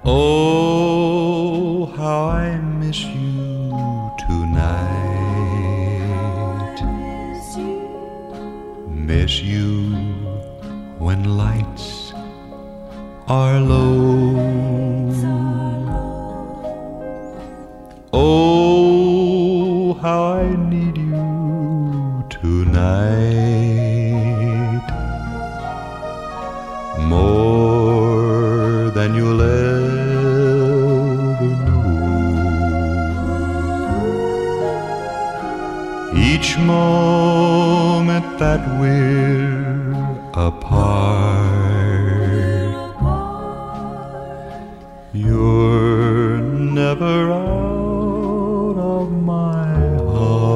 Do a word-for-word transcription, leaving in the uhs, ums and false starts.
Oh, how I miss you tonight. Miss you when lights are low. Oh, how I need you tonight, more than you'll ever know. Each moment that we're apart, you're never out